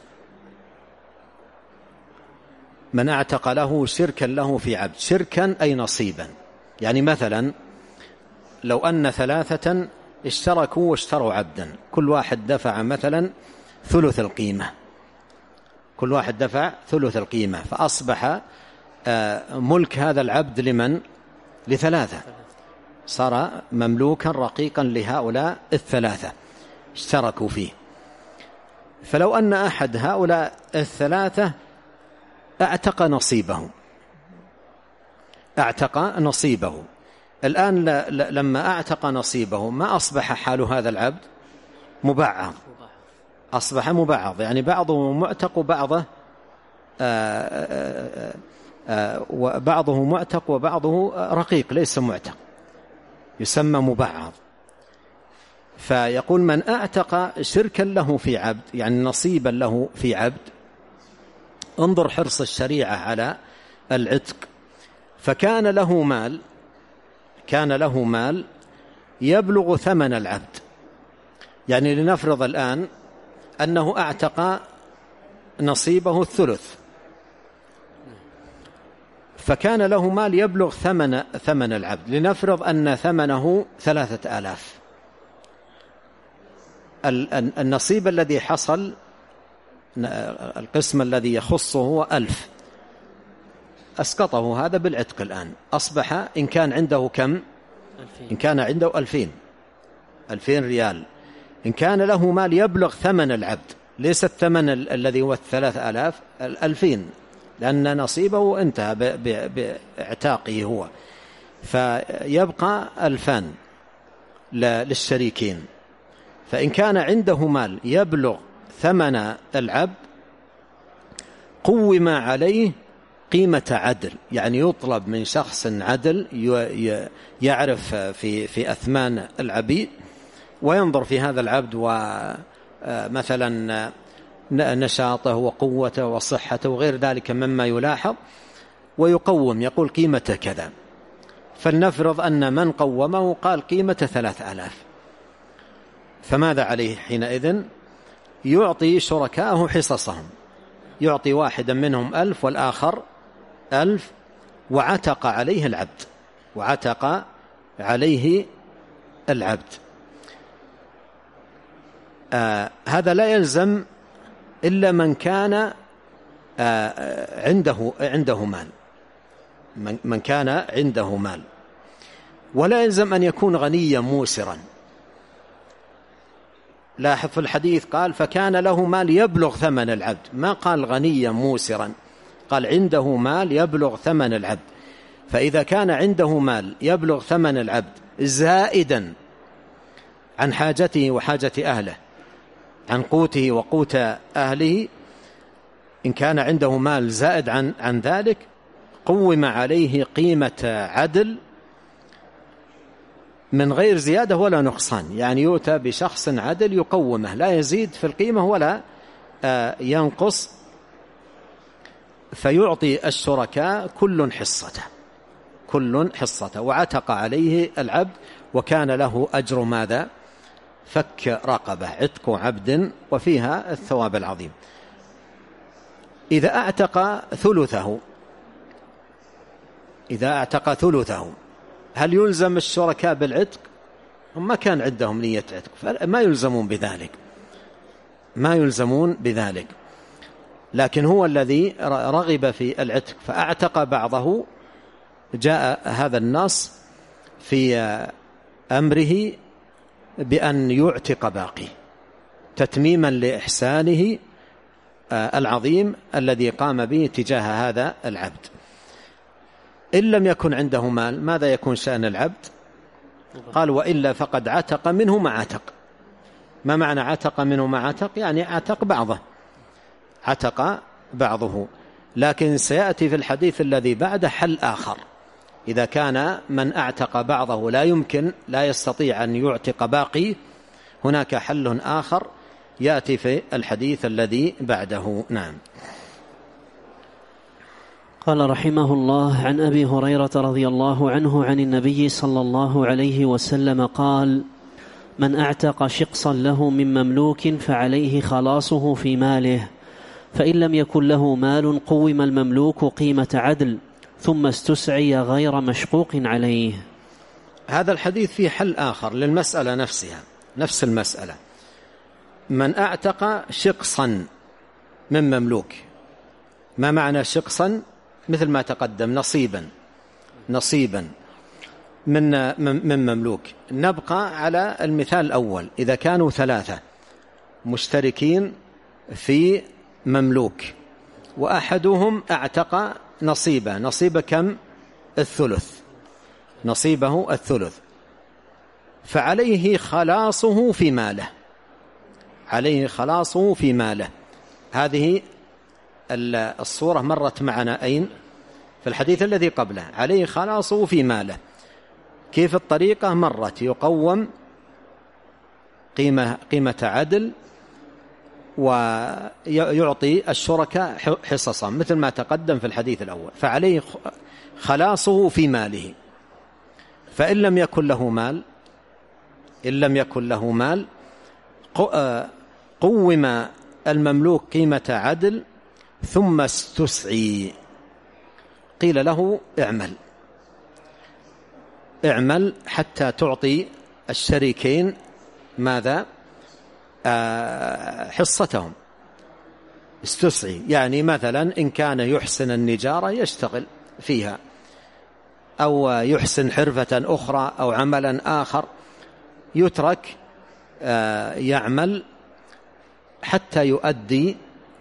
من أعتق له شركا له في عبد، شركا أي نصيبا. يعني مثلا لو أن 3 اشتركوا واشتروا عبدا، كل واحد دفع مثلا ثلث القيمة، كل واحد دفع ثلث القيمة، فأصبح ملك هذا العبد لمن؟ ل3، صار مملوكا رقيقا لهؤلاء 3 اشتركوا فيه. فلو أن أحد هؤلاء 3 اعتق نصيبه، اعتق نصيبه، الآن لما اعتق نصيبه ما أصبح حال هذا العبد مبعض، أصبح مبعض، يعني بعضه معتق وبعضه وبعضه معتق وبعضه رقيق ليس معتق، يسمى مبعض. فيقول: من اعتق شركا له في عبد، يعني نصيبا له في عبد. انظر حرص الشريعة على العتق. فكان له مال، كان له مال يبلغ ثمن العبد. يعني لنفرض الآن أنه اعتق نصيبه الثلث، فكان له مال يبلغ ثمن العبد، لنفرض أن ثمنه 3000. النصيب الذي حصل، القسم الذي يخصه هو 1000، أسقطه هذا بالعتق. الآن أصبح إن كان عنده كم؟ 2000. إن كان عنده 2000 ريال، إن كان له مال يبلغ ثمن العبد، ليس الثمن الذي هو 3000، 2000، لأن نصيبه انتهى باعتاقه هو، فيبقى 2000 للشريكين. فإن كان عنده مال يبلغ ثمن العبد قوم عليه قيمة عدل، يعني يطلب من شخص عدل يعرف في أثمان العبيد، وينظر في هذا العبد ومثلا نشاطه وقوته وصحته وغير ذلك مما يلاحظ، ويقوم، يقول قيمته كذا. فلنفرض أن من قومه قال قيمة 3000، فماذا عليه حينئذ؟ يعطي شركائه حصصهم، يعطي واحدا منهم 1000 والآخر 1000، وعتق عليه العبد، وعتق عليه العبد. هذا لا يلزم إلا من كان عنده مال، من كان عنده مال، ولا يلزم أن يكون غنيا موسرا. لاحظ في الحديث قال: فكان له مال يبلغ ثمن العبد، ما قال غنيا موسرا، قال عنده مال يبلغ ثمن العبد. فإذا كان عنده مال يبلغ ثمن العبد زائدا عن حاجته وحاجة أهله، عن قوته وقوت أهله، إن كان عنده مال زائد عن ذلك قوم عليه قيمة عدل من غير زيادة ولا نقصان، يعني يؤتى بشخص عدل يقومه، لا يزيد في القيمة ولا ينقص، فيعطي الشركاء كل حصته، وعتق عليه العبد، وكان له أجر ماذا؟ فك رقبة، عتق عبد، وفيها الثواب العظيم. إذا اعتق ثلثه، هل يلزم الشركاء بالعتق؟ هم ما كان عندهم نية عتق، فما يلزمون بذلك، لكن هو الذي رغب في العتق فأعتق بعضه جاء هذا النص في أمره بأن يعتق باقي تتميما لإحسانه العظيم الذي قام به تجاه هذا العبد. إن لم يكن عنده مال ماذا يكون شأن العبد؟ قال وإلا فقد عتق منه ما عتق. ما معنى عتق منه ما عتق؟ يعني عتق بعضه. لكن سيأتي في الحديث الذي بعده حل آخر، إذا كان من أعتق بعضه لا يستطيع أن يعتق باقي، هناك حل آخر يأتي في الحديث الذي بعده. نعم. قال رحمه الله: عن أبي هريرة رضي الله عنه عن النبي صلى الله عليه وسلم قال: من أعتق شقصا له من مملوك فعليه خلاصه في ماله، فإن لم يكن له مال قوم المملوك قيمة عدل ثم استسعي غير مشقوق عليه. هذا الحديث فيه حل آخر للمسألة نفسها، نفس المسألة. من أعتق شقصا من مملوك، ما معنى شقصا؟ مثل ما تقدم، نصيبا من مملوك. نبقى على المثال الأول، إذا كانوا 3 مشتركين في مملوك وأحدهم اعتق نصيب كم؟ نصيبه الثلث، فعليه خلاصه في ماله. هذه الصورة مرت معنا أين؟ في الحديث الذي قبله، عليه خلاصه في ماله. كيف الطريقة؟ مرت يقوم قيمة عدل ويعطي الشركاء حصصا مثل ما تقدم في الحديث الأول، فعليه خلاصه في ماله. فإن لم يكن له مال قوم المملوك قيمة عدل ثم استسعي، قيل له اعمل حتى تعطي الشريكين ماذا؟ حصتهم. استسعي يعني مثلا إن كان يحسن النجارة يشتغل فيها، أو يحسن حرفة أخرى أو عملا آخر، يترك يعمل حتى يؤدي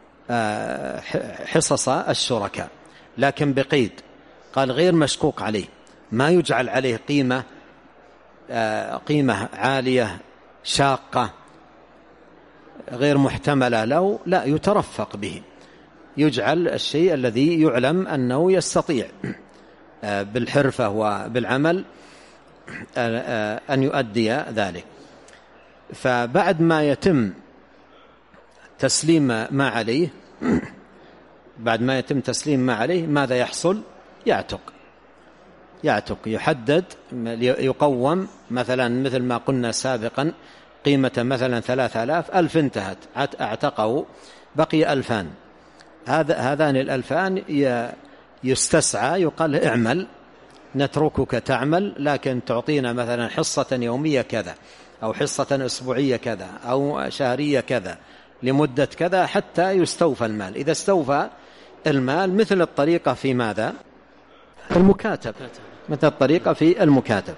حصص الشركاء، لكن بقيد، قال غير مشكوك عليه، ما يجعل عليه قيمة عالية شاقة غير محتملة له، لا، يترفق به، يجعل الشيء الذي يعلم أنه يستطيع بالحرفة وبالعمل أن يؤدي ذلك. فبعد ما يتم تسليم ما عليه، ماذا يحصل؟ يعتق، يحدد، يقوم مثلا مثل ما قلنا سابقا، قيمة مثلا 3000، 1000 انتهت، اعتقه، بقي 2000. هذان 2000 يستسعى، يقال اعمل، نتركك تعمل، لكن تعطينا مثلا حصة يومية كذا، أو حصة أسبوعية كذا، أو شهرية كذا، لمدة كذا، حتى يستوفى المال. إذا استوفى المال مثل الطريقة في ماذا؟ المكاتب، مثل الطريقة في المكاتب.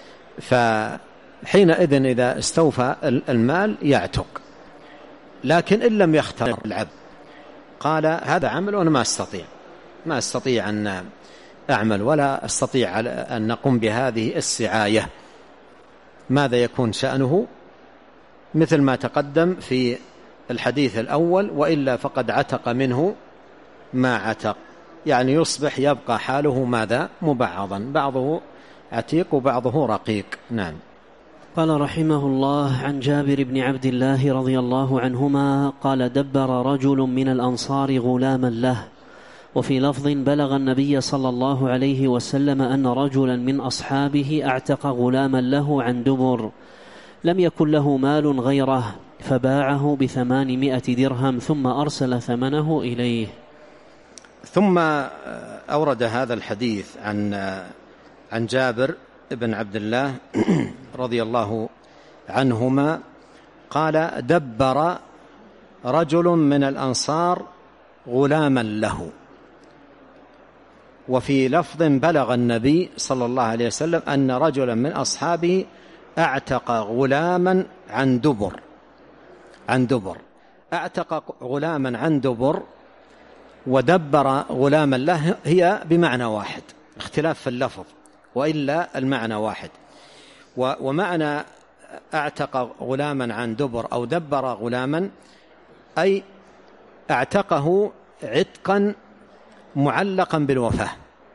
فحينئذ إذا استوفى المال يعتق. لكن إن لم يختار العبد، قال هذا عمل وأنا ما أستطيع أن أعمل، ولا أستطيع أن نقوم بهذه السعاية، ماذا يكون شأنه؟ مثل ما تقدم في الحديث الأول: وإلا فقد عتق منه ما عتق، يعني يصبح يبقى حاله ماذا؟ مبعضا، بعضه عتيق وبعضه رقيق. نعم. قال رحمه الله: عن جابر بن عبد الله رضي الله عنهما قال: دبر رجل من الأنصار غلاما له. وفي لفظ: بلغ النبي صلى الله عليه وسلم أن رجلا من أصحابه اعتق غلاما له عن دبر، لم يكن له مال غيره، فباعه ب800 درهم ثم أرسل ثمنه إليه. ثم أورد هذا الحديث عن جابر بن عبد الله رضي الله عنهما قال: دبر رجل من الأنصار غلاما له. وفي لفظ بلغ النبي صلى الله عليه وسلم أن رجلا من أصحابه اعتق غلاما عن دبر اعتق غلاما عن دبر ودبر غلاما له، هي بمعنى واحد، اختلاف في اللفظ وإلا المعنى واحد. ومعنى اعتق غلاما عن دبر أو دبر غلاما أي اعتقه عتقا معلقا بالوفاة.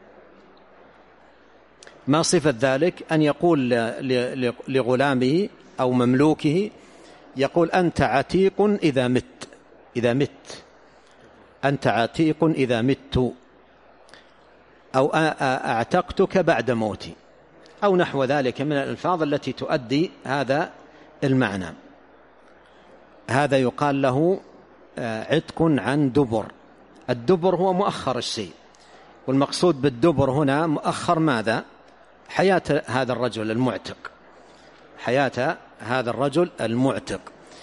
ما صفة ذلك؟ أن يقول لغلامه أو مملوكه، يقول أنت عتيق إذا مت أنت عتيق إذا مت، أو أعتقتك بعد موتي، أو نحو ذلك من الألفاظ التي تؤدي هذا المعنى. هذا يقال له عتق عن دبر. الدبر هو مؤخر الشيء، والمقصود بالدبر هنا مؤخر ماذا؟ حياة هذا الرجل المعتق، حياة هذا الرجل المعتق.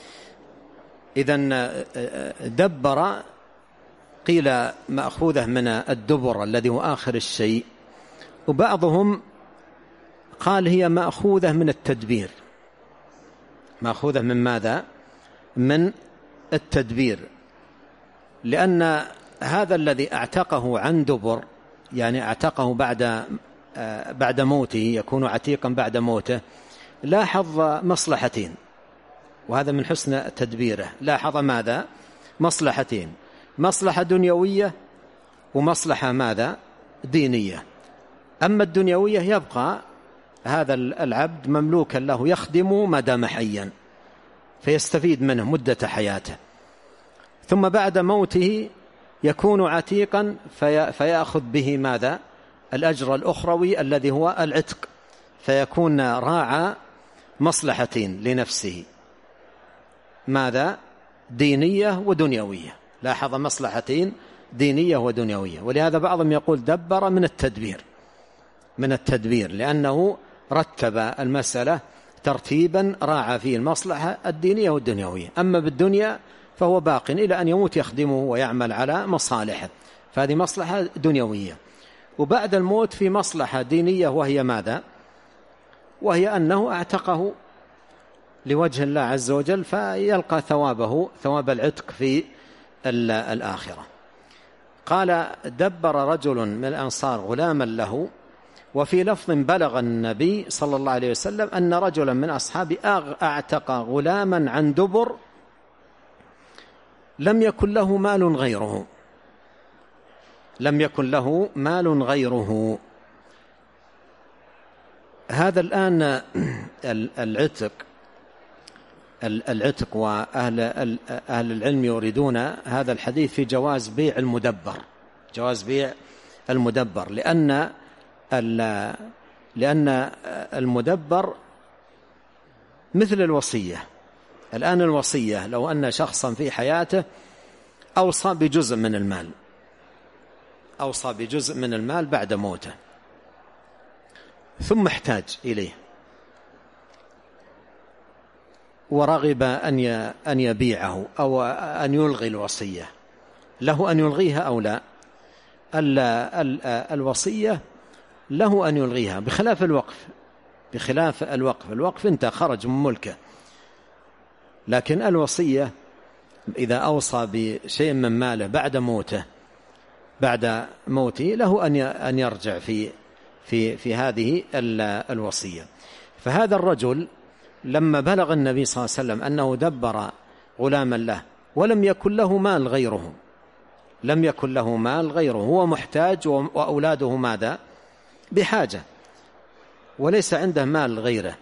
إذن دبر قيل مأخوذة من الدبر الذي هو آخر الشيء، وبعضهم قال هي مأخوذة من التدبير. مأخوذة من ماذا؟ من التدبير، لأن هذا الذي اعتقه عن دبر يعني اعتقه بعد موته، يكون عتيقا بعد موته، لاحظ مصلحتين، وهذا من حسن تدبيره. لاحظ ماذا؟ مصلحتين، مصلحة دنيوية ومصلحة ماذا؟ دينية. أما الدنيوية يبقى هذا العبد مملوكا له يخدم ما دام حيا، فيستفيد منه مدة حياته، ثم بعد موته يكون عتيقا فيأخذ به ماذا؟ الأجر الأخروي الذي هو العتق، فيكون راعى مصلحتين لنفسه، ماذا؟ دينية ودنيوية. لاحظ مصلحتين دينية ودنيوية. ولهذا بعضهم يقول دبر من التدبير لأنه رتب المسألة ترتيبا راعى فيه المصلحة الدينية والدنيوية. أما بالدنيا فهو باق إلى أن يموت يخدمه ويعمل على مصالحه، فهذه مصلحة دنيوية. وبعد الموت في مصلحة دينية، وهي ماذا؟ وهي أنه اعتقه لوجه الله عز وجل، فيلقى ثواب العتق في الآخرة. قال دبر رجل من الأنصار غلاما له، وفي لفظ بلغ النبي صلى الله عليه وسلم أن رجلا من أصحابه اعتق غلاما عن دبر لم يكن له مال غيره. هذا الآن العتق وأهل العلم يريدون هذا الحديث في جواز بيع المدبر، لأن المدبر مثل الوصية. الآن الوصية لو أن شخصا في حياته أوصى بجزء من المال بعد موته، ثم احتاج إليه ورغب أن يبيعه أو أن يلغي الوصية، له أن يلغيها أو لا؟ الوصية له أن يلغيها، بخلاف الوقف انت خرج من ملكه. لكن الوصية إذا أوصى بشيء من ماله بعد موته له أن يرجع في هذه الوصية. فهذا الرجل لما بلغ النبي صلى الله عليه وسلم أنه دبر غلاما له ولم يكن له مال غيره، هو محتاج وأولاده ماذا؟ بحاجة، وليس عنده مال غيره.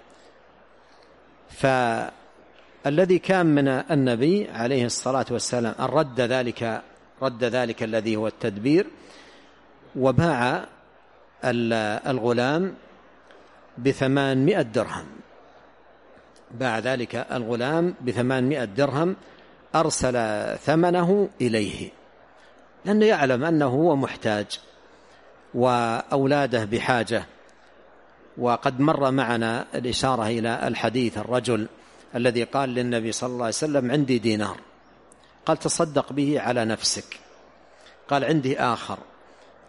فالذي كان من النبي عليه الصلاة والسلام أن رد ذلك الذي هو التدبير، وباع الغلام ب800 درهم. باع ذلك الغلام ب800 درهم، أرسل ثمنه إليه، لأنه يعلم أنه هو محتاج وأولاده بحاجة. وقد مر معنا الإشارة إلى الحديث الرجل الذي قال للنبي صلى الله عليه وسلم عندي دينار، قال تصدق به على نفسك. قال عندي آخر،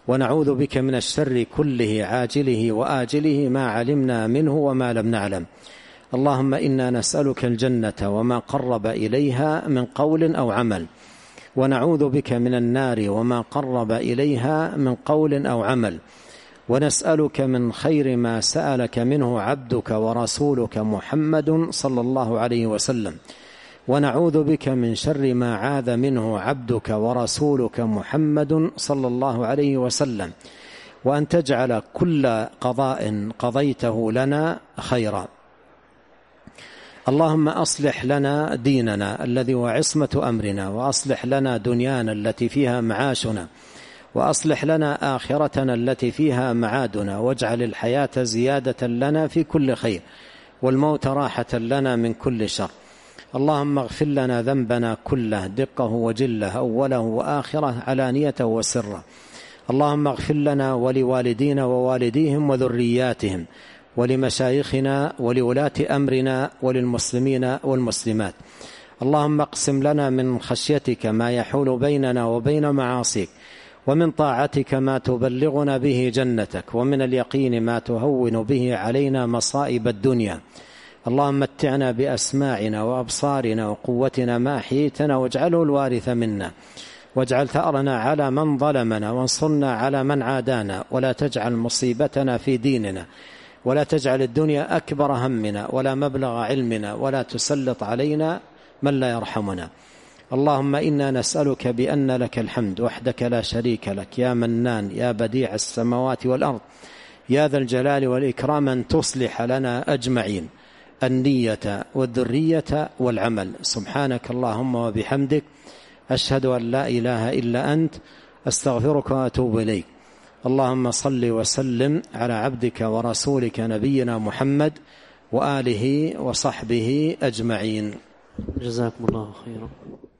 ونعوذ بك من الشر كله عاجله وآجله ما علمنا منه وما لم نعلم. اللهم إنا نسألك الجنة وما قرب إليها من قول أو عمل، ونعوذ بك من النار وما قرب إليها من قول أو عمل، ونسألك من خير ما سألك منه عبدك ورسولك محمد صلى الله عليه وسلم، ونعوذ بك من شر ما عاذ منه عبدك ورسولك محمد صلى الله عليه وسلم، وأن تجعل كل قضاء قضيته لنا خيرا. اللهم أصلح لنا ديننا الذي هو عصمة أمرنا، وأصلح لنا دنيانا التي فيها معاشنا، وأصلح لنا آخرتنا التي فيها معادنا، واجعل الحياة زيادة لنا في كل خير، والموت راحة لنا من كل شر. اللهم اغفر لنا ذنبنا كله دقه وجله، أوله وآخره، علانيته وسره. اللهم اغفر لنا ولوالدينا ووالديهم وذرياتهم، ولمشايخنا ولولاة أمرنا، وللمسلمين والمسلمات. اللهم اقسم لنا من خشيتك ما يحول بيننا وبين معاصيك، ومن طاعتك ما تبلغنا به جنتك، ومن اليقين ما تهون به علينا مصائب الدنيا. اللهم متعنا بأسماعنا وأبصارنا وقوتنا ما أحييتنا، واجعله الوارث منا، واجعل ثأرنا على من ظلمنا، وانصرنا على من عادانا، ولا تجعل مصيبتنا في ديننا، ولا تجعل الدنيا أكبر همنا ولا مبلغ علمنا، ولا تسلط علينا من لا يرحمنا. اللهم إنا نسألك بأن لك الحمد وحدك لا شريك لك، يا منان يا بديع السماوات والأرض، يا ذا الجلال والإكرام، أن تصلح لنا أجمعين النية والذرية والعمل. سبحانك اللهم وبحمدك، أشهد أن لا إله إلا أنت، أستغفرك وأتوب إليك. اللهم صل وسلم على عبدك ورسولك نبينا محمد وآله وصحبه أجمعين. جزاكم الله خيرا.